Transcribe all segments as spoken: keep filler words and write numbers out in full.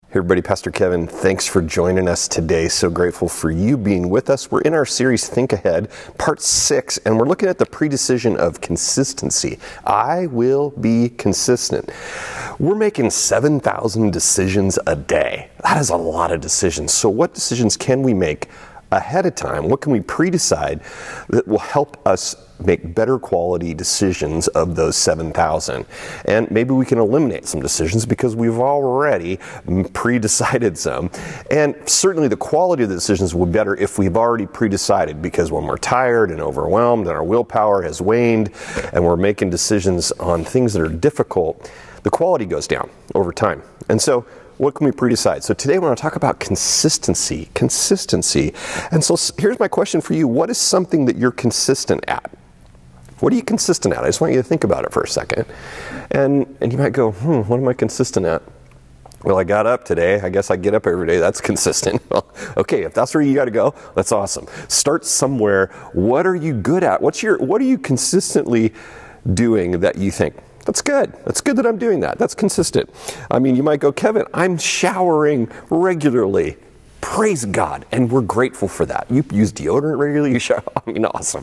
Hey everybody, Pastor Kevin, thanks for joining us today. So grateful for you being with us. We're in our series Think Ahead, part six, and we're looking at the predecision of consistency. I will be consistent. We're making seven thousand decisions a day. That is a lot of decisions. So what decisions can we make ahead of time? What can we pre-decide that will help us make better quality decisions of those seven thousand? And maybe we can eliminate some decisions because we've already pre-decided some. And certainly the quality of the decisions will be better if we've already pre-decided, because when we're tired and overwhelmed and our willpower has waned and we're making decisions on things that are difficult, the quality goes down over time. And so what can we pre-decide? So today we're going to talk about consistency, consistency. And so here's my question for you. What is something that you're consistent at? What are you consistent at? I just want you to think about it for a second. And and you might go, hmm, what am I consistent at? Well, I got up today. I guess I get up every day. That's consistent. Well, okay, if that's where you got to go, that's awesome. Start somewhere. What are you good at? What's your what are you consistently doing that you think, that's good. That's good that I'm doing that. That's consistent. I mean, you might go, Kevin, I'm showering regularly. Praise God, and we're grateful for that. You use deodorant regularly, you shower. I mean, awesome.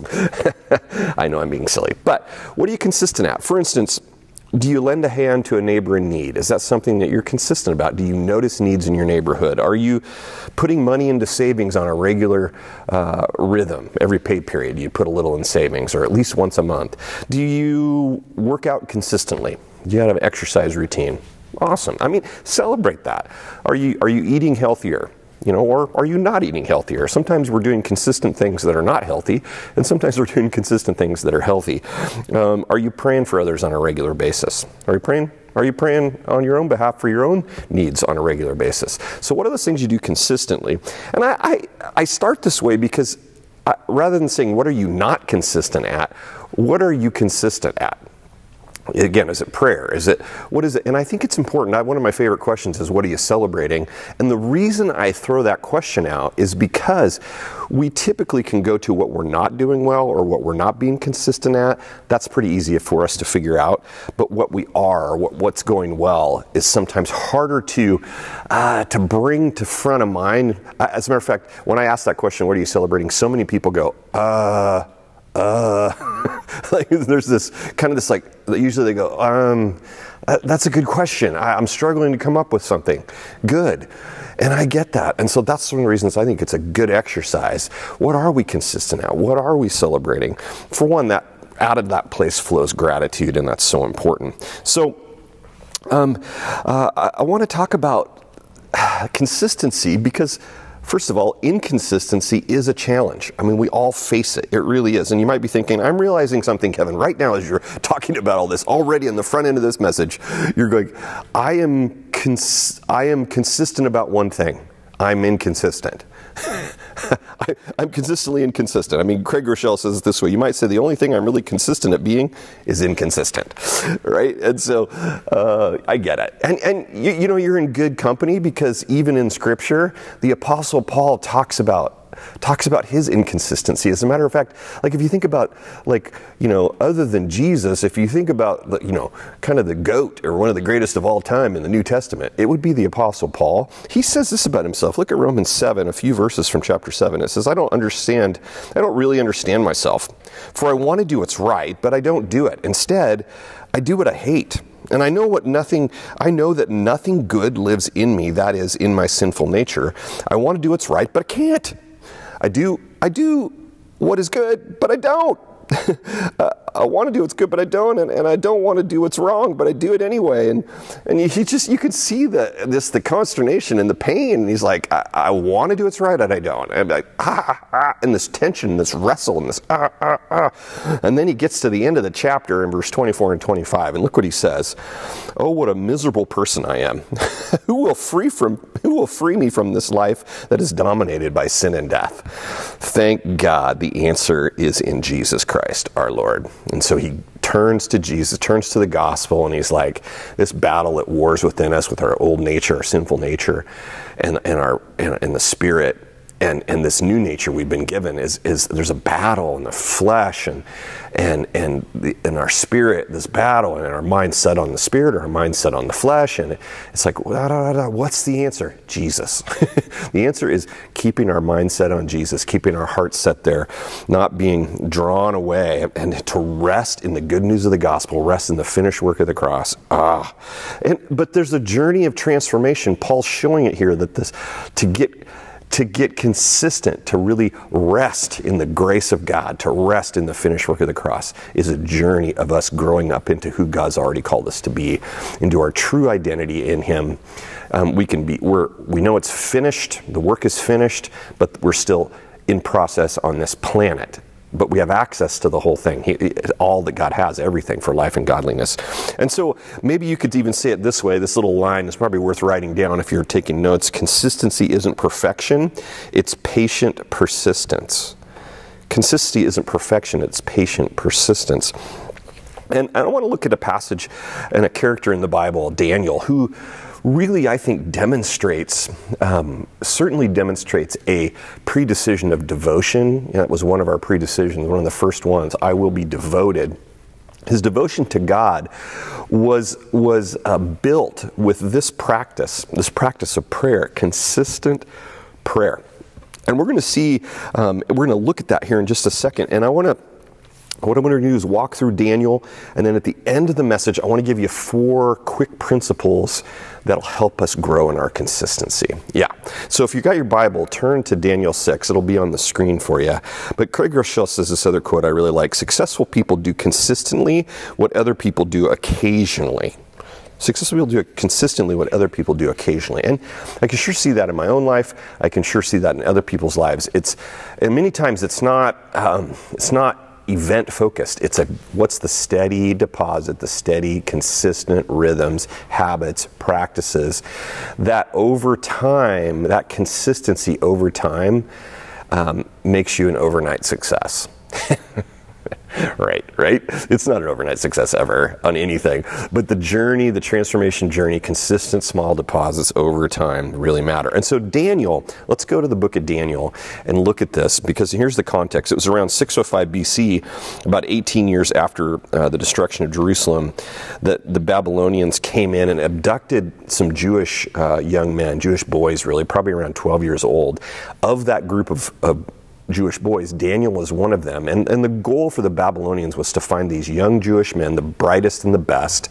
I know I'm being silly, but what are you consistent at? For instance, do you lend a hand to a neighbor in need? Is that something that you're consistent about? Do you notice needs in your neighborhood? Are you putting money into savings on a regular uh, rhythm? Every pay period, you put a little in savings, or at least once a month. Do you work out consistently? Do you have an exercise routine? Awesome. I mean, celebrate that. Are you are you eating healthier? You know, or are you not eating healthier? Sometimes we're doing consistent things that are not healthy, and sometimes we're doing consistent things that are healthy. Um, are you praying for others on a regular basis? Are you praying? Are you praying on your own behalf for your own needs on a regular basis? So what are those things you do consistently? And I, I, I start this way because I, rather than saying, what are you not consistent at? What are you consistent at? Again, is it prayer? Is it, what is it? And I think it's important. I, one of my favorite questions is, what are you celebrating? And the reason I throw that question out is because we typically can go to what we're not doing well or what we're not being consistent at. That's pretty easy for us to figure out. But what we are, what, what's going well, is sometimes harder to uh, to bring to front of mind. As a matter of fact, when I ask that question, what are you celebrating? So many people go, uh, uh, like there's this kind of this like, usually they go, um, that's a good question. I, I'm struggling to come up with something good. And I get that. And so that's one of the reasons I think it's a good exercise. What are we consistent at? What are we celebrating? For one, that out of that place flows gratitude, and that's so important. So um, uh, I, I want to talk about consistency because, first of all, inconsistency is a challenge. I mean, we all face it. It really is. And you might be thinking, I'm realizing something, Kevin, right now as you're talking about all this, already on the front end of this message, you're going, I am cons- I am consistent about one thing. I'm inconsistent. I, I'm consistently inconsistent. I mean, Craig Rochelle says it this way. You might say the only thing I'm really consistent at being is inconsistent, right? And so uh, I get it. And, and you, you know, you're in good company because even in Scripture, the Apostle Paul talks about talks about his inconsistency. As a matter of fact, like if you think about, like, you know, other than Jesus, if you think about, you know, kind of the GOAT or one of the greatest of all time in the New Testament, it would be the Apostle Paul. He says this about himself. Look at Romans seven, a few verses from chapter seven. It says, I don't understand, I don't really understand myself, for I want to do what's right, but I don't do it. Instead, I do what I hate. And I know what nothing, I know that nothing good lives in me, that is, in my sinful nature. I want to do what's right, but I can't. I do, I do what is good, but I don't. uh, I want to do what's good, but I don't, and, and I don't want to do what's wrong, but I do it anyway. And and you, you just you can see the this the consternation and the pain. And he's like, I, I want to do what's right, and I don't. And I'm like, ah, ah, and this tension, this wrestle, and this ah, ah, ah. And then he gets to the end of the chapter in verse twenty-four and twenty-five, and look what he says. Oh, what a miserable person I am. Who will free from who will free me from this life that is dominated by sin and death? Thank God the answer is in Jesus Christ, our Lord. And so he turns to Jesus, turns to the gospel, and he's like, this battle at wars within us with our old nature, our sinful nature, and, and our and, and the spirit and and this new nature we've been given is is there's a battle in the flesh and and and the, in our spirit, this battle, and our mind set on the spirit or our mind set on the flesh, and it's like, what's the answer? Jesus. The answer is keeping our mind set on Jesus, keeping our hearts set there, not being drawn away, and to rest in the good news of the gospel, rest in the finished work of the cross. Ah, and but there's a journey of transformation. Paul's showing it here that this to get. To get consistent, to really rest in the grace of God, to rest in the finished work of the cross, is a journey of us growing up into who God's already called us to be, into our true identity in Him. Um, we can be, we're, we know it's finished, the work is finished, but we're still in process on this planet. But we have access to the whole thing, he, all that God has, everything for life and godliness. And so maybe you could even say it this way, this little line is probably worth writing down if you're taking notes. Consistency isn't perfection, it's patient persistence. Consistency isn't perfection, it's patient persistence. And I want to look at a passage and a character in the Bible, Daniel, who really, I think, demonstrates, um, certainly demonstrates a predecision of devotion. That was one of our predecisions, one of the first ones. I will be devoted. His devotion to God was was uh, built with this practice, this practice of prayer, consistent prayer. And we're going to see, um, we're going to look at that here in just a second. And I want to What I'm going to do is walk through Daniel, and then at the end of the message, I want to give you four quick principles that'll help us grow in our consistency. Yeah. So if you got your Bible, turn to Daniel six. It'll be on the screen for you. But Craig Groeschel says this other quote I really like: "Successful people do consistently what other people do occasionally." Successful people do consistently what other people do occasionally. And I can sure see that in my own life. I can sure see that in other people's lives. It's, and many times it's not, um, it's not, event focused. It's a what's the steady deposit, the steady, consistent rhythms, habits, practices that over time, that consistency over time um, makes you an overnight success. Right, right? It's not an overnight success ever on anything. But the journey, the transformation journey, consistent small deposits over time really matter. And so Daniel, let's go to the book of Daniel and look at this, because here's the context. It was around six oh five B C, about eighteen years after uh, the destruction of Jerusalem, that the Babylonians came in and abducted some Jewish uh, young men, Jewish boys really, probably around twelve years old. Of that group of, of Jewish boys, Daniel was one of them. And, and the goal for the Babylonians was to find these young Jewish men, the brightest and the best,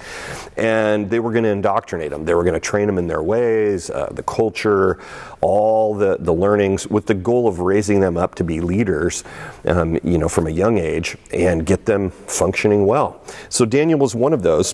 and they were going to indoctrinate them. They were going to train them in their ways, uh, the culture, all the, the learnings, with the goal of raising them up to be leaders, um, you know, from a young age, and get them functioning well. So Daniel was one of those.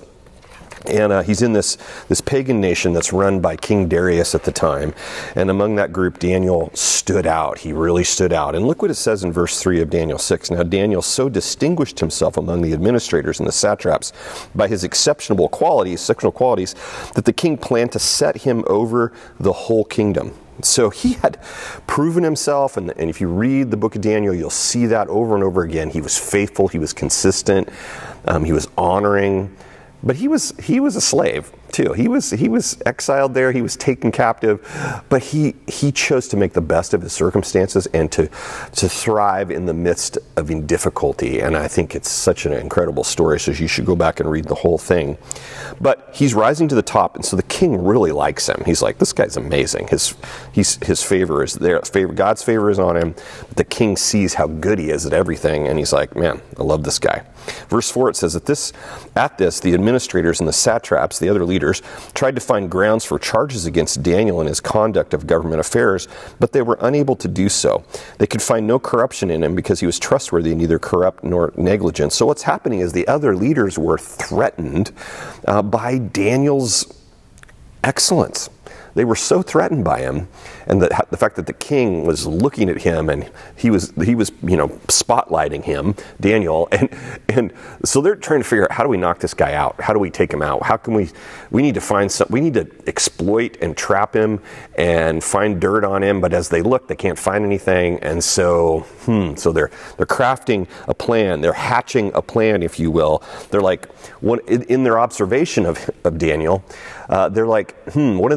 And uh, he's in this, this pagan nation that's run by King Darius at the time. And among that group, Daniel stood out. He really stood out. And look what it says in verse three of Daniel six. "Now Daniel so distinguished himself among the administrators and the satraps by his exceptional qualities, exceptional qualities, that the king planned to set him over the whole kingdom." So he had proven himself, and, and if you read the book of Daniel, you'll see that over and over again. He was faithful. He was consistent. Um, he was honoring. But he was he was a slave too. He was he was exiled there. He was taken captive, but he he chose to make the best of his circumstances and to to thrive in the midst of difficulty. And I think it's such an incredible story. So you should go back and read the whole thing. But he's rising to the top, and so the king really likes him. He's like, this guy's amazing. His he's his favor is there. Favor God's favor is on him. But the king sees how good he is at everything, and he's like, man, I love this guy. Verse four, it says, at this, at this, the administrators and the satraps, the other leaders, tried to find grounds for charges against Daniel and his conduct of government affairs, but they were unable to do so. They could find no corruption in him because he was trustworthy, neither corrupt nor negligent. So what's happening is the other leaders were threatened uh, by Daniel's excellence. They were so threatened by him, and the, the fact that the king was looking at him, and he was he was you know spotlighting him, Daniel, and and so they're trying to figure out, how do we knock this guy out? How do we take him out? How can we? We need to find some. We need to exploit and trap him and find dirt on him. But as they look, they can't find anything, and so hmm. So they're they're crafting a plan. They're hatching a plan, if you will. They're like one in, in their observation of of Daniel. Uh, they're like, hmm. One of the things we know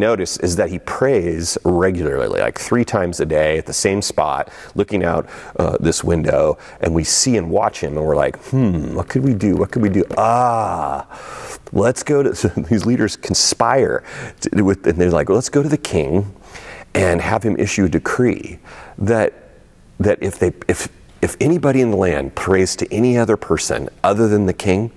notice is that he prays regularly, like three times a day at the same spot, looking out uh, this window, and we see and watch him, and we're like, hmm, what could we do? What could we do? Ah, let's go to, so these leaders conspire, to, with, and they're like, well, let's go to the king and have him issue a decree that that if they if if anybody in the land prays to any other person other than the king,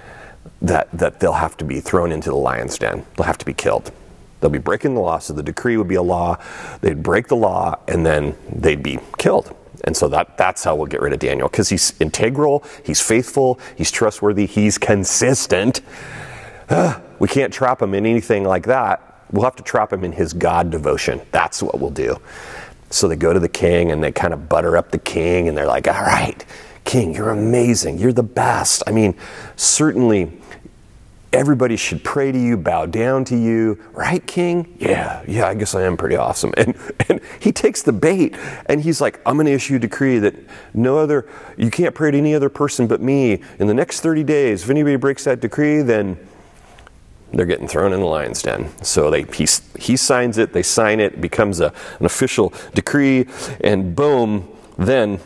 that that they'll have to be thrown into the lion's den. They'll have to be killed. They'll be breaking the law, so the decree would be a law. They'd break the law, and then they'd be killed. And so that that's how we'll get rid of Daniel, because he's integral, he's faithful, he's trustworthy, he's consistent. Uh, we can't trap him in anything like that. We'll have to trap him in his God devotion. That's what we'll do. So they go to the king, and they kind of butter up the king, and they're like, all right, king, you're amazing. You're the best. I mean, certainly everybody should pray to you, bow down to you. Right, king? Yeah, yeah, I guess I am pretty awesome. And, and he takes the bait, and he's like, I'm going to issue a decree that no other, you can't pray to any other person but me. In the next thirty days, if anybody breaks that decree, then they're getting thrown in the lion's den. So they he, he signs it, they sign it, it becomes a, an official decree, and boom, then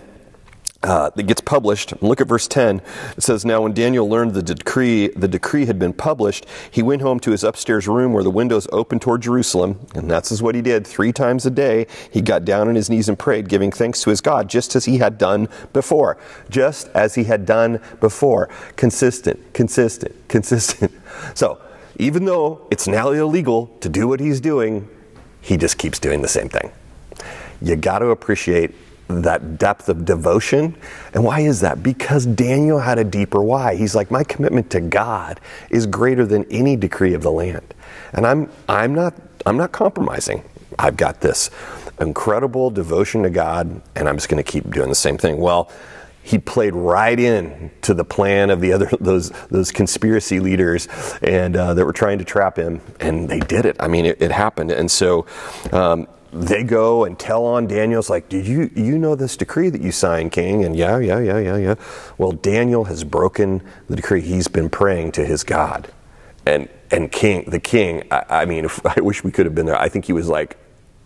uh, it gets published. Look at verse ten. It says, now when Daniel learned the decree, the decree had been published, he went home to his upstairs room where the windows opened toward Jerusalem, and that's is what he did. Three times a day, he got down on his knees and prayed, giving thanks to his God, just as he had done before. Just as he had done before. Consistent, consistent, consistent. So, even though it's now illegal to do what he's doing, he just keeps doing the same thing. You got to appreciate that depth of devotion. And why is that? Because Daniel had a deeper why. He's like, my commitment to God is greater than any decree of the land. And I'm I'm not I'm not compromising. I've got this incredible devotion to God, and I'm just going to keep doing the same thing. Well, he played right in to the plan of the other those those conspiracy leaders and uh, that were trying to trap him, and they did it. I mean, it, it happened. And so um, they go and tell on Daniel. It's like, did you you know this decree that you signed, King? And yeah, yeah, yeah, yeah, yeah. Well, Daniel has broken the decree. He's been praying to his God, and and King the king. I, I mean, if, I wish we could have been there. I think he was like,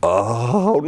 oh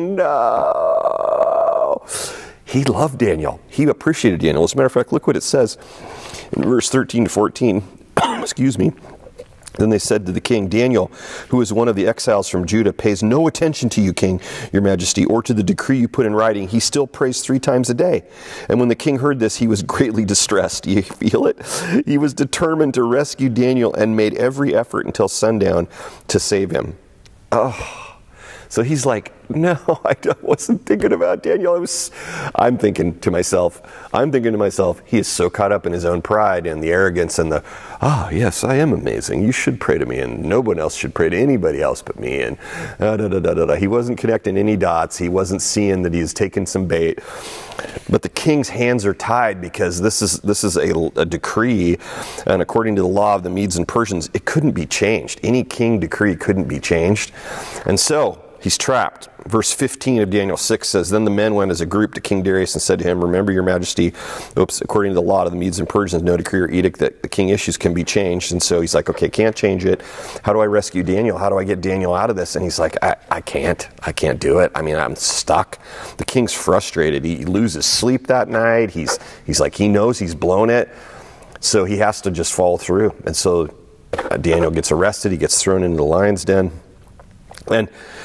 no. He loved Daniel. He appreciated Daniel. As a matter of fact, look what it says in verse thirteen to fourteen. Excuse me. Then they said to the king, Daniel, who is one of the exiles from Judah, pays no attention to you, King, your majesty, or to the decree you put in writing. He still prays three times a day. And when the king heard this, he was greatly distressed. Do you feel it? He was determined to rescue Daniel and made every effort until sundown to save him. Oh. So he's like, no, I wasn't thinking about Daniel. I was, I'm thinking to myself, I'm thinking to myself, he is so caught up in his own pride and the arrogance and the, ah, oh, yes, I am amazing. You should pray to me, and no one else should pray to anybody else but me. And uh, da, da, da, da, da. He wasn't connecting any dots. He wasn't seeing that he's taken some bait. But the king's hands are tied, because this is this is a, a decree, and according to the law of the Medes and Persians, it couldn't be changed. Any king decree couldn't be changed. And so he's trapped. Verse fifteen of Daniel six says, then the men went as a group to King Darius and said to him, remember, your majesty, oops, according to the law of the Medes and Persians, no decree or edict that the king issues can be changed. And so he's like, okay, can't change it. How do I rescue Daniel? How do I get Daniel out of this? And he's like, I, I can't. I can't do it. I mean, I'm stuck. The king's frustrated. He loses sleep that night. He's, he's like, he knows he's blown it. So he has to just follow through. And so uh, Daniel gets arrested. He gets thrown into the lion's den. And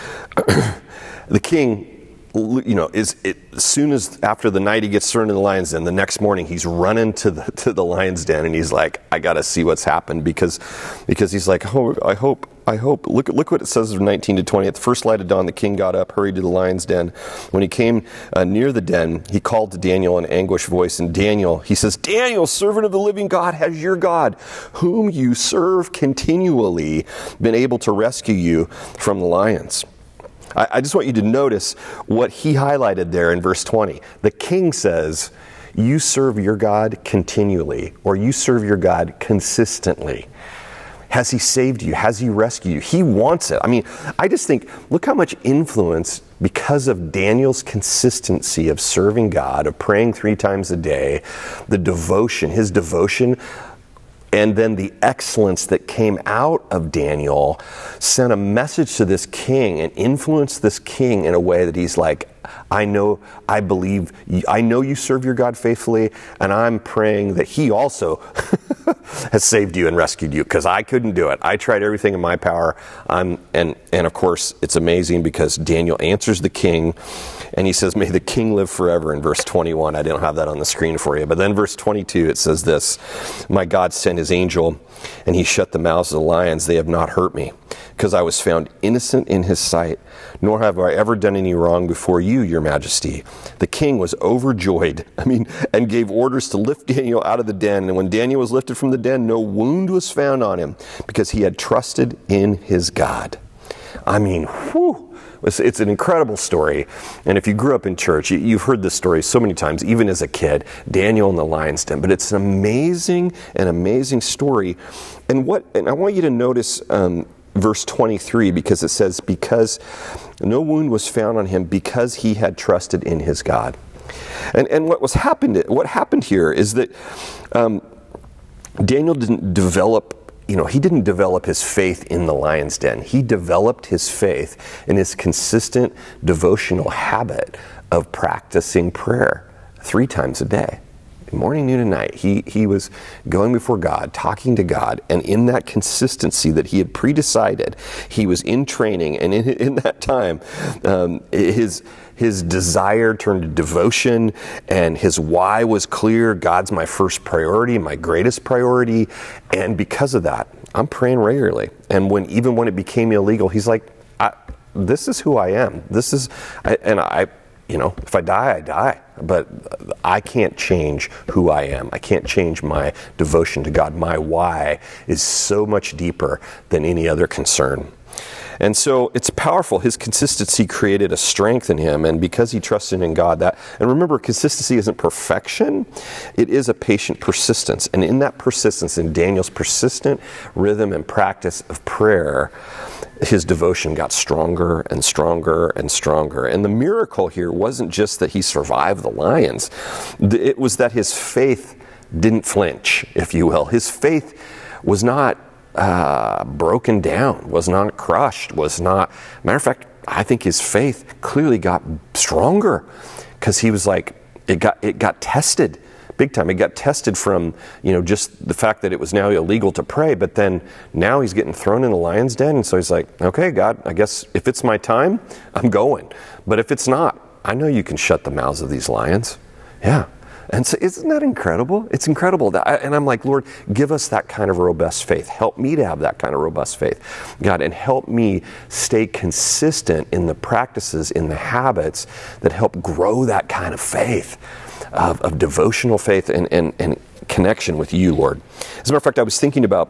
the king, you know, is it, as soon as after the night he gets thrown in the lion's den, the next morning he's running to the to the lion's den, and he's like, I got to see what's happened, because because he's like, oh, I hope I hope look look what it says in nineteen to twenty. At the first light of dawn, the king got up, hurried to the lion's den. When he came uh, near the den, he called to Daniel in an anguished voice. And Daniel, he says, Daniel, servant of the living God, has your God, whom you serve continually, been able to rescue you from the lions? I just want you to notice what he highlighted there in verse twenty. The king says, you serve your God continually, or you serve your God consistently. Has he saved you? Has he rescued you? He wants it. I mean, I just think, look how much influence, because of Daniel's consistency of serving God, of praying three times a day, the devotion, his devotion, and then the excellence that came out of Daniel sent a message to this king and influenced this king in a way that he's like, I know, I believe, I know you serve your God faithfully, and I'm praying that he also has saved you and rescued you, because I couldn't do it. I tried everything in my power. I'm, and, and of course, it's amazing because Daniel answers the king, and he says, may the king live forever in verse twenty-one. I didn't have that on the screen for you. But then verse twenty-two, it says this, my God sent his angel, and he shut the mouths of the lions. They have not hurt me, because I was found innocent in his sight, nor have I ever done any wrong before you, your majesty. The king was overjoyed, I mean, and gave orders to lift Daniel out of the den. And when Daniel was lifted from the den, no wound was found on him, because he had trusted in his God. I mean, whew. It's, it's an incredible story. And if you grew up in church, you, you've heard this story so many times, even as a kid, Daniel in the lion's den. But it's an amazing, an amazing story. And what, and I want you to notice um, verse twenty-three, because it says, because no wound was found on him, because he had trusted in his God. And and what was happened, what happened here is that um, Daniel didn't develop You know, he didn't develop his faith in the lion's den. He developed his faith in his consistent devotional habit of practicing prayer three times a day, morning, noon, and night. He he was going before God, talking to God, and in that consistency that he had pre-decided, he was in training, and in, in that time, um, his his desire turned to devotion, and his why was clear. God's my first priority, my greatest priority, and because of that, I'm praying regularly. And when even when it became illegal, he's like, I, "This is who I am. This is," I, and I. You know, if I die, I die. But I can't change who I am. I can't change my devotion to God. My why is so much deeper than any other concern. And so it's powerful. His consistency created a strength in him, and because he trusted in God, that, and remember, consistency isn't perfection, it is a patient persistence. And in that persistence, in Daniel's persistent rhythm and practice of prayer, his devotion got stronger and stronger and stronger. And the miracle here wasn't just that he survived the lions, it was that his faith didn't flinch, if you will. His faith was not Uh, broken down, was not crushed, was not, matter of fact, I think his faith clearly got stronger, because he was like, it got it got tested big time. It got tested from, you know, just the fact that it was now illegal to pray, but then now he's getting thrown in the lion's den, and so he's like, okay, God, I guess if it's my time, I'm going. But if it's not, I know you can shut the mouths of these lions. Yeah. And so isn't that incredible? It's incredible. That I, and I'm like, Lord, give us that kind of robust faith. Help me to have that kind of robust faith, God, and help me stay consistent in the practices, in the habits that help grow that kind of faith, of, of devotional faith and, and, and connection with you, Lord. As a matter of fact, I was thinking about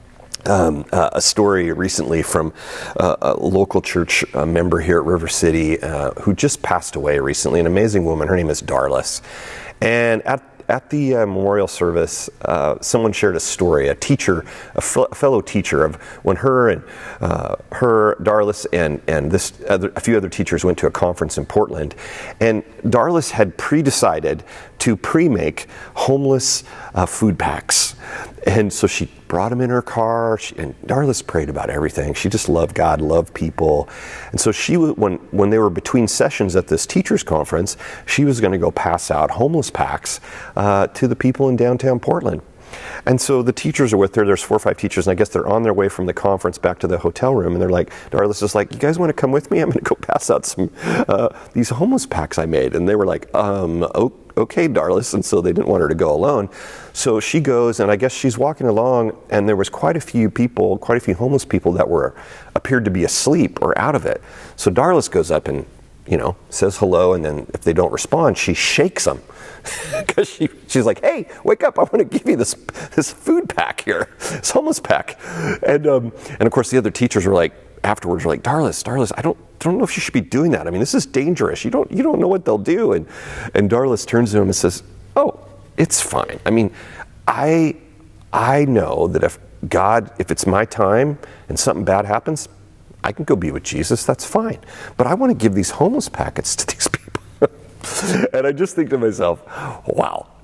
Um, uh, a story recently from uh, a local church uh, member here at River City uh, who just passed away recently, an amazing woman. Her name is Darlis. And at At the uh, memorial service, uh, someone shared a story, a teacher, a, f- a fellow teacher, of when her and uh, her, Darlis, and and this other, a few other teachers went to a conference in Portland, and Darlis had pre-decided to pre-make homeless uh, food packs, and so she brought them in her car. She, and Darlis prayed about everything. She just loved God, loved people, and so she when when they were between sessions at this teachers conference, she was going to go pass out homeless packs Uh, to the people in downtown Portland. And so the teachers are with her. There's four or five teachers, and I guess they're on their way from the conference back to the hotel room, and they're like, Darlis is like, you guys want to come with me? I'm going to go pass out some uh, these homeless packs I made. And they were like, um, okay, Darlis. And so they didn't want her to go alone. So she goes, and I guess she's walking along, and there was quite a few people, quite a few homeless people that were appeared to be asleep or out of it. So Darlis goes up and, you know, says hello, and then if they don't respond, she shakes them. Because she, she's like, hey, wake up, I want to give you this this food pack here, this homeless pack. And um, and of course the other teachers were like, afterwards were like, Darlis, Darlis, I don't don't know if you should be doing that. I mean, this is dangerous. You don't you don't know what they'll do. And and Darlis turns to him and says, oh, it's fine. I mean, I I know that if God, if it's my time and something bad happens, I can go be with Jesus, that's fine. But I want to give these homeless packets to these people. And I just think to myself, wow,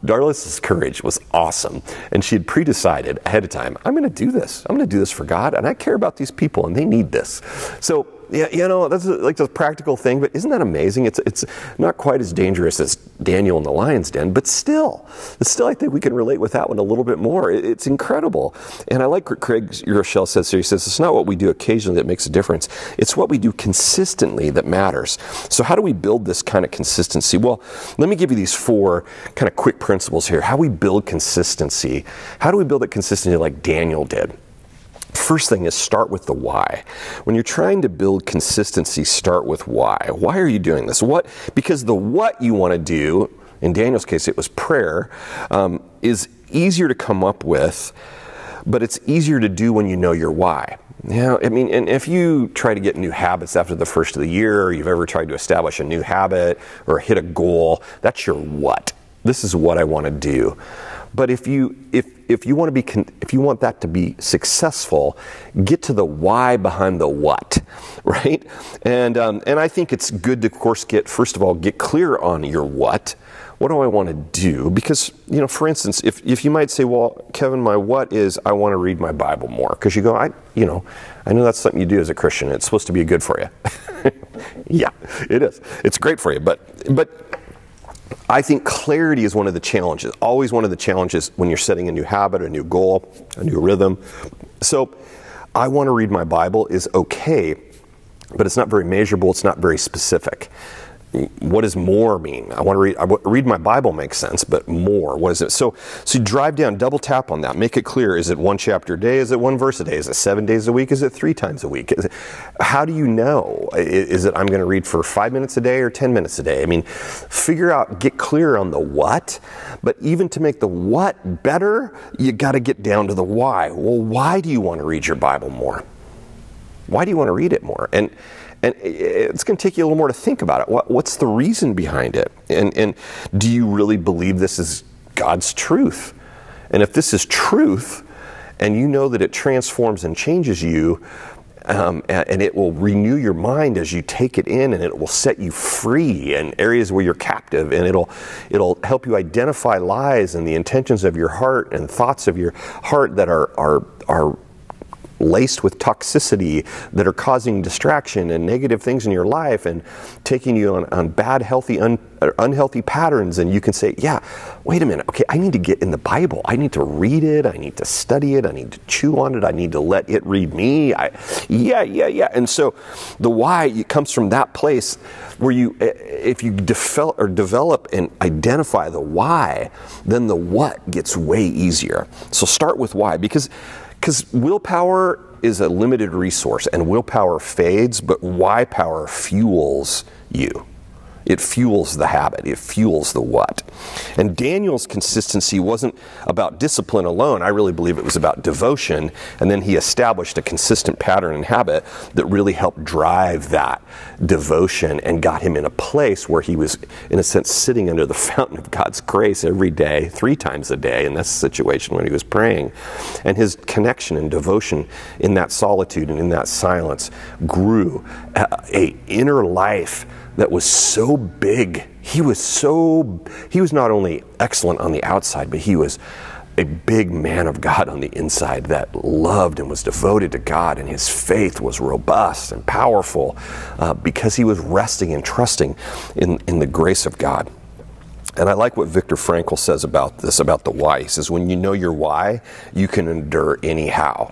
Darla's courage was awesome. And she had pre-decided ahead of time, I'm going to do this. I'm going to do this for God, and I care about these people, and they need this. So, yeah, you know, that's like a practical thing, but isn't that amazing? It's it's not quite as dangerous as Daniel in the lion's den, but still, still I think we can relate with that one a little bit more. It, it's incredible. And I like what Craig Rochelle says here. He says, it's not what we do occasionally that makes a difference. It's what we do consistently that matters. So how do we build this kind of consistency? Well, let me give you these four kind of quick principles here. How we build consistency. How do we build it consistently like Daniel did? First thing is start with the why. When you're trying to build consistency, start with why. Why are you doing this? What? Because the what you want to do, in Daniel's case it was prayer, um, is easier to come up with, but it's easier to do when you know your why. You know, I mean, and if you try to get new habits after the first of the year, or you've ever tried to establish a new habit or hit a goal, that's your what. This is what I want to do. But if you if if you want to be if you want that to be successful, get to the why behind the what, right? And um, and I think it's good to, of course, get first of all get clear on your what. What do I want to do? Because, you know, for instance, if if you might say, well, Kevin, my what is I want to read my Bible more, because you go, I you know, I know that's something you do as a Christian. It's supposed to be good for you. Yeah, it is. It's great for you, but but. I think clarity is one of the challenges, always one of the challenges when you're setting a new habit, a new goal, a new rhythm. So I want to read my Bible is okay, but it's not very measurable, it's not very specific. What does more mean? I want to read, I read my Bible makes sense, but more, what is it? So, so you drive down, double tap on that, make it clear. Is it one chapter a day? Is it one verse a day? Is it seven days a week? Is it three times a week? Is it, how do you know? Is it I'm going to read for five minutes a day or ten minutes a day? I mean, figure out, get clear on the what, but even to make the what better, you got to get down to the why. Well, why do you want to read your Bible more? Why do you want to read it more? And And it's going to take you a little more to think about it. What, what's the reason behind it? And, and do you really believe this is God's truth? And if this is truth, and you know that it transforms and changes you, um, and, and it will renew your mind as you take it in, and it will set you free in areas where you're captive, and it'll it'll help you identify lies and the intentions of your heart and thoughts of your heart that are are are laced with toxicity, that are causing distraction and negative things in your life and taking you on, on bad, healthy, un, unhealthy patterns. And you can say, yeah, wait a minute. Okay, I need to get in the Bible. I need to read it. I need to study it. I need to chew on it. I need to let it read me. I, yeah, yeah, yeah. And so the why, it comes from that place where you, if you develop or develop and identify the why, then the what gets way easier. So start with why, because Because willpower is a limited resource, and willpower fades, but why power fuels you. It fuels the habit. It fuels the what. And Daniel's consistency wasn't about discipline alone. I really believe it was about devotion. And then he established a consistent pattern and habit that really helped drive that devotion and got him in a place where he was, in a sense, sitting under the fountain of God's grace every day, three times a day in this situation when he was praying. And his connection and devotion in that solitude and in that silence grew a, a inner life that was so big. He was so, he was not only excellent on the outside, but he was a big man of God on the inside that loved and was devoted to God, and his faith was robust and powerful uh, because he was resting and trusting in, in the grace of God. And I like what Viktor Frankl says about this, about the why. He says, when you know your why, you can endure anyhow.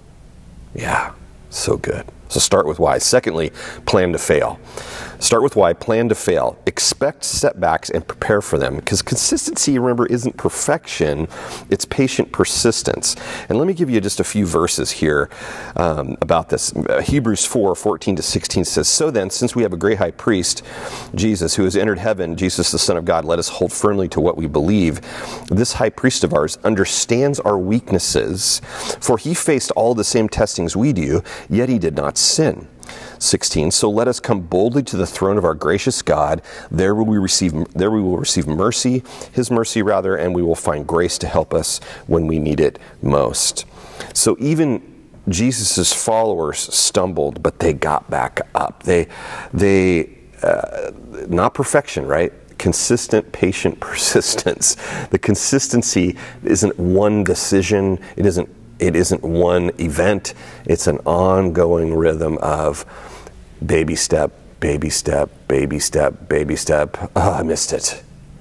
Yeah, so good. So start with why. Secondly, plan to fail. Start with why, plan to fail. Expect setbacks and prepare for them. Because consistency, remember, isn't perfection. It's patient persistence. And let me give you just a few verses here um, about this. Uh, Hebrews four, fourteen to sixteen says, so then, since we have a great high priest, Jesus, who has entered heaven, Jesus the Son of God, let us hold firmly to what we believe. This high priest of ours understands our weaknesses, for he faced all the same testings we do, yet he did not sin. sixteen, so let us come boldly to the throne of our gracious God. There will we receive, there we will receive mercy, his mercy rather, and we will find grace to help us when we need it most. So even Jesus' followers stumbled, but they got back up. They, they, uh, not perfection, right? consistent, patient persistence. The consistency isn't one decision. It isn't, it isn't one event. It's an ongoing rhythm of baby step, baby step, baby step, baby step. Oh, I missed it.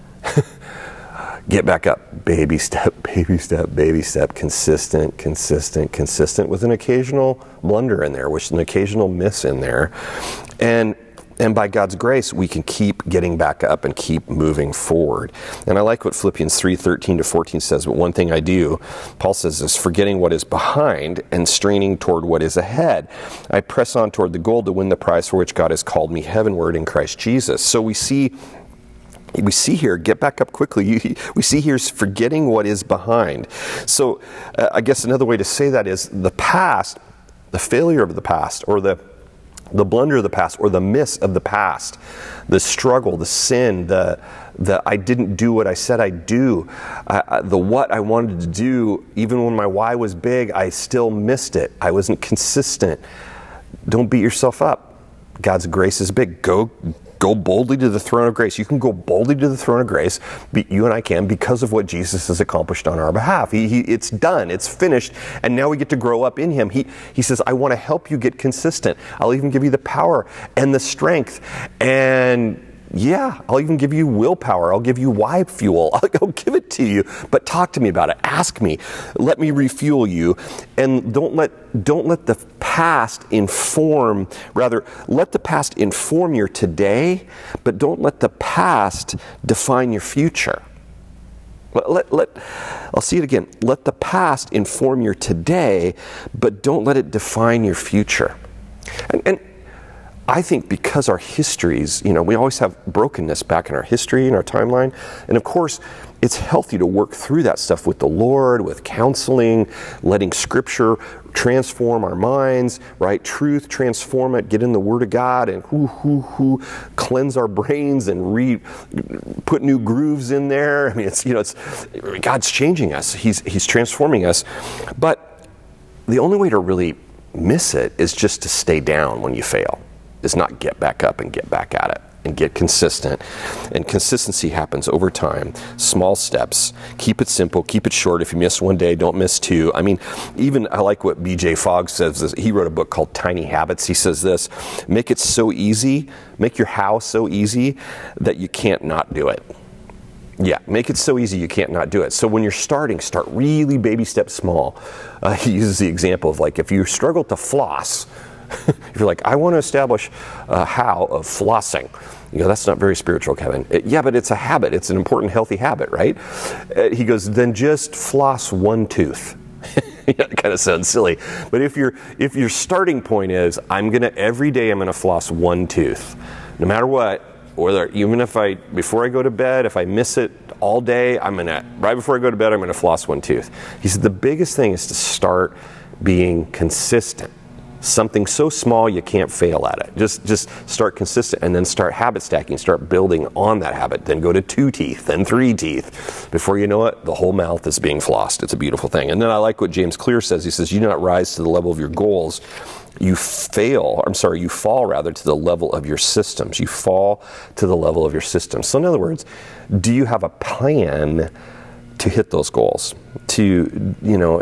Get back up. Baby step, baby step, baby step. Consistent, consistent, consistent with an occasional blunder in there, with an occasional miss in there. And And by God's grace, we can keep getting back up and keep moving forward. And I like what Philippians three thirteen to fourteen says, but one thing I do, Paul says, is forgetting what is behind and straining toward what is ahead. I press on toward the goal to win the prize for which God has called me heavenward in Christ Jesus. So we see We see here, get back up quickly, we see here is forgetting what is behind. So uh, I guess another way to say that is the past, the failure of the past, or the the blunder of the past, or the miss of the past, the struggle, the sin, the the I didn't do what I said I'd do, uh, the what I wanted to do, even when my why was big, I still missed it. I wasn't consistent. Don't beat yourself up. God's grace is big. Go Go boldly to the throne of grace. You can go boldly to the throne of grace. You and I can, because of what Jesus has accomplished on our behalf. He, he, it's done. It's finished. And now we get to grow up in Him. He, he says, I want to help you get consistent. I'll even give you the power and the strength. And yeah, I'll even give you willpower. I'll give you why fuel. I'll, I'll give it to you. But talk to me about it. Ask me. Let me refuel you. And don't let don't let the past inform, rather, let the past inform your today, but don't let the past define your future. Let, let, let I'll see it again. Let the past inform your today, but don't let it define your future. And, and I think because our histories, you know, we always have brokenness back in our history and our timeline. And of course, it's healthy to work through that stuff with the Lord, with counseling, letting Scripture transform our minds, right? Truth, transform it, get in the Word of God and whoo, whoo, whoo, cleanse our brains and re, put new grooves in there. I mean, it's, you know, it's, God's changing us. He's, he's transforming us. But the only way to really miss it is just to stay down when you fail. Is not get back up and get back at it and get consistent. And consistency happens over time. Small steps. Keep it simple. Keep it short. If you miss one day, don't miss two. I mean, even I like what B J Fogg says. He wrote a book called Tiny Habits. He says this, make it so easy, make your how so easy that you can't not do it. Yeah, make it so easy you can't not do it. So when you're starting, start really baby step small. Uh, he uses the example of like if you struggle to floss, if you're like, I want to establish a how of flossing. You go, that's not very spiritual, Kevin. It, yeah, but it's a habit. It's an important, healthy habit, right? Uh, he goes, then just floss one tooth. Yeah, it kind of sounds silly. But if your if your starting point is, I'm going to, every day I'm going to floss one tooth, no matter what, whether, even if I, before I go to bed, if I miss it all day, I'm going to, right before I go to bed, I'm going to floss one tooth. He said, the biggest thing is to start being consistent. Something so small you can't fail at it. Just just start consistent and then start habit stacking. Start building on that habit. Then go to two teeth, then three teeth. Before you know it, the whole mouth is being flossed. It's a beautiful thing. And then I like what James Clear says. He says, you do not rise to the level of your goals. You fail, I'm sorry, you fall rather to the level of your systems. You fall to the level of your systems. So in other words, do you have a plan to hit those goals? To, you know,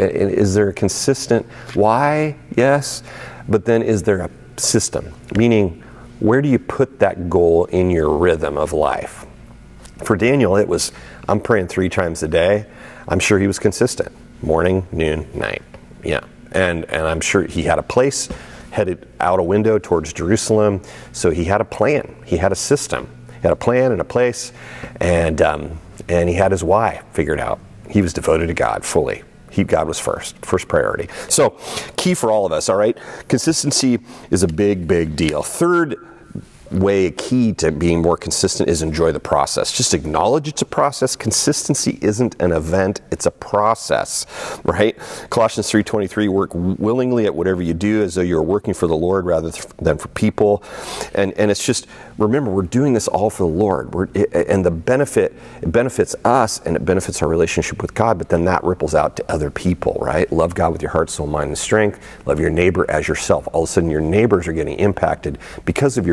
is there a consistent why? Yes. But then is there a system? Meaning, where do you put that goal in your rhythm of life? For Daniel, it was, I'm praying three times a day. I'm sure he was consistent. Morning, noon, night. Yeah. And, and I'm sure he had a place, headed out a window towards Jerusalem. So he had a plan. He had a system. He had a plan and a place. And, um, and he had his why figured out. He was devoted to God fully. He, God was first, first priority. So, key for all of us, all right? Consistency is a big, big deal. Third way, key to being more consistent is enjoy the process. Just acknowledge it's a process. Consistency isn't an event, it's a process, right? Colossians three twenty-three, work willingly at whatever you do as though you're working for the Lord rather than for people. And and it's just, remember, we're doing this all for the Lord. We're, and the benefit, it benefits us and it benefits our relationship with God, but then that ripples out to other people, right? Love God with your heart, soul, mind, and strength. Love your neighbor as yourself. All of a sudden your neighbors are getting impacted because of your consistency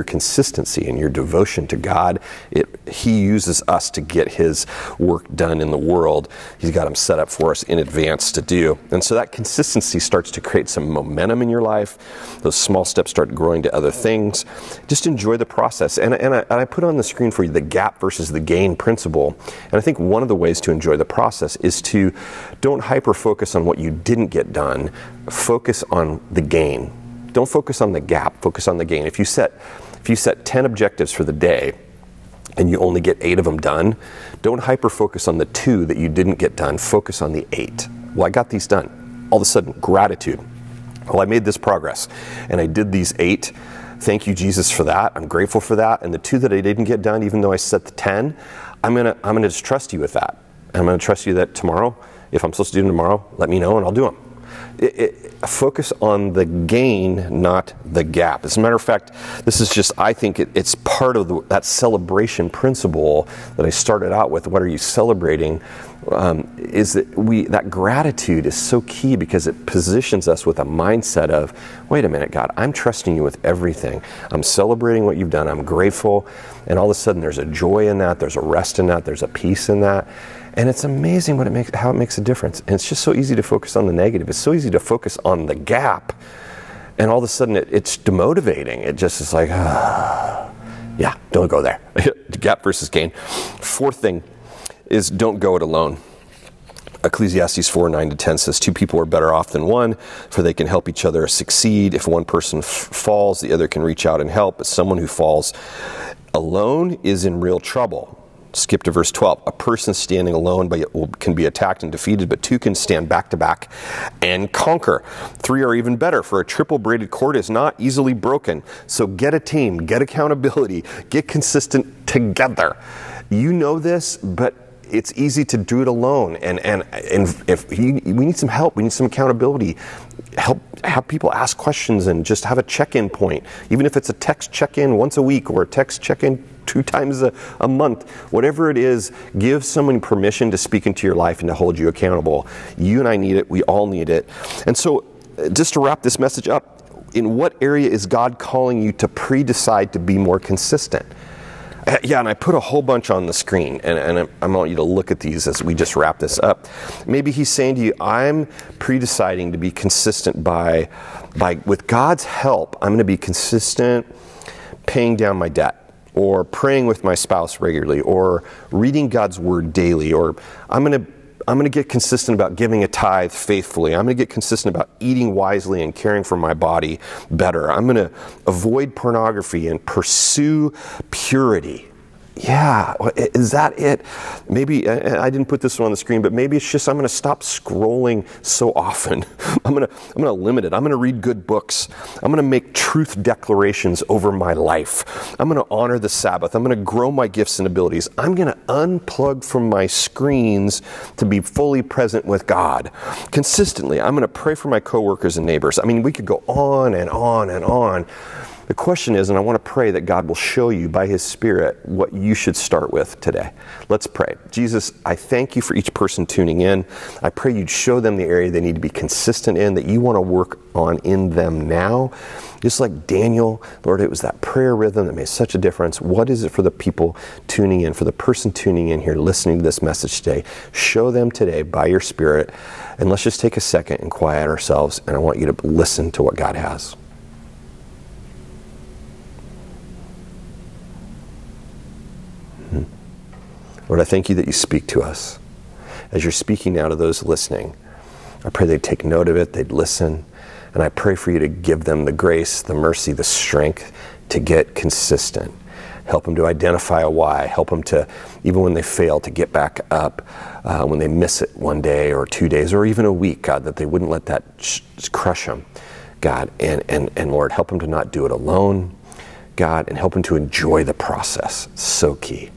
consistency and your devotion to God. It, he uses us to get his work done in the world. He's got them set up for us in advance to do. And so that consistency starts to create some momentum in your life. Those small steps start growing to other things. Just enjoy the process. And, and, I, and I put on the screen for you the gap versus the gain principle. And I think one of the ways to enjoy the process is to don't hyper-focus on what you didn't get done. Focus on the gain. Don't focus on the gap. Focus on the gain. If you set, if you set ten objectives for the day and you only get eight of them done, don't hyper-focus on the two that you didn't get done. Focus on the eight. Well, I got these done. All of a sudden, gratitude. Well, I made this progress and I did these eight. Thank you, Jesus, for that. I'm grateful for that. And the two that I didn't get done, even though I set the ten, I'm gonna I'm gonna just trust you with that. I'm gonna trust you that tomorrow, if I'm supposed to do them tomorrow, let me know and I'll do them. It, it, focus on the gain, not the gap. As a matter of fact, this is just, I think it, it's part of the, that celebration principle that I started out with. What are you celebrating? Um, is that we that gratitude is so key because it positions us with a mindset of, wait a minute, God, I'm trusting you with everything. I'm celebrating what you've done. I'm grateful. And all of a sudden there's a joy in that. There's a rest in that. There's a peace in that. And it's amazing what it makes, how it makes a difference. And it's just so easy to focus on the negative. It's so easy to focus on the gap. And all of a sudden it, it's demotivating. It just is like, ah, yeah, don't go there. Gap versus gain. Fourth thing is don't go it alone. Ecclesiastes four, nine to ten says, two people are better off than one, for they can help each other succeed. If one person f- falls, the other can reach out and help. But someone who falls alone is in real trouble. Skip to verse twelve. A person standing alone can be attacked and defeated, but two can stand back to back and conquer. Three are even better, for a triple braided cord is not easily broken. So get a team, get accountability, get consistent together. You know this, but it's easy to do it alone. And and, and if you, we need some help, we need some accountability. Help have people ask questions and just have a check-in point. Even if it's a text check-in once a week or a text check-in two times a, a month, whatever it is, give someone permission to speak into your life and to hold you accountable. You and I need it. We all need it. And so just to wrap this message up, in what area is God calling you to pre-decide to be more consistent? Yeah, and I put a whole bunch on the screen, and, and I want you to look at these as we just wrap this up. Maybe he's saying to you, I'm pre-deciding to be consistent by, by, with God's help, I'm going to be consistent paying down my debt, or praying with my spouse regularly, or reading God's word daily, or I'm going to I'm going to get consistent about giving a tithe faithfully. I'm going to get consistent about eating wisely and caring for my body better. I'm going to avoid pornography and pursue purity. Yeah, is that it? Maybe, I didn't put this one on the screen, but maybe it's just I'm going to stop scrolling so often. I'm going to I'm going to limit it. I'm going to read good books. I'm going to make truth declarations over my life. I'm going to honor the Sabbath. I'm going to grow my gifts and abilities. I'm going to unplug from my screens to be fully present with God consistently. I'm going to pray for my coworkers and neighbors. I mean, we could go on and on and on. The question is, and I want to pray that God will show you by His Spirit what you should start with today. Let's pray. Jesus, I thank you for each person tuning in. I pray you'd show them the area they need to be consistent in, that you want to work on in them now. Just like Daniel, Lord, it was that prayer rhythm that made such a difference. What is it for the people tuning in, for the person tuning in here, listening to this message today? Show them today by your Spirit. And let's just take a second and quiet ourselves, and I want you to listen to what God has. Lord, I thank you that you speak to us. As you're speaking now to those listening, I pray they'd take note of it, they'd listen, and I pray for you to give them the grace, the mercy, the strength to get consistent. Help them to identify a why. Help them to, even when they fail, to get back up, uh, when they miss it one day or two days or even a week, God, that they wouldn't let that sh- crush them, God. And, and, and Lord, help them to not do it alone, God, and help them to enjoy the process. So key.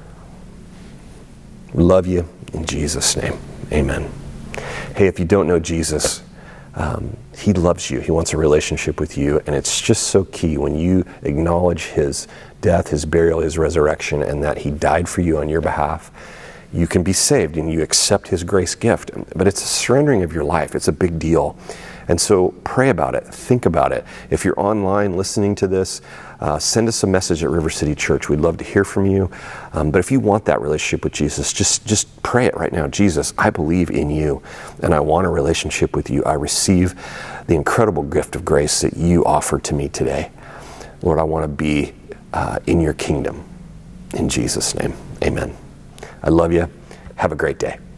We love you in Jesus' name. Amen. Hey, if you don't know Jesus, um, He loves you. He wants a relationship with you. And it's just so key when you acknowledge His death, His burial, His resurrection, and that He died for you on your behalf. You can be saved and you accept His grace gift. But it's a surrendering of your life. It's a big deal. And so pray about it, think about it. If you're online listening to this, uh, send us a message at River City Church. We'd love to hear from you. Um, but if you want that relationship with Jesus, just, just pray it right now. Jesus, I believe in you, and I want a relationship with you. I receive the incredible gift of grace that you offer to me today. Lord, I want to be uh, in your kingdom. In Jesus' name, amen. I love you. Have a great day.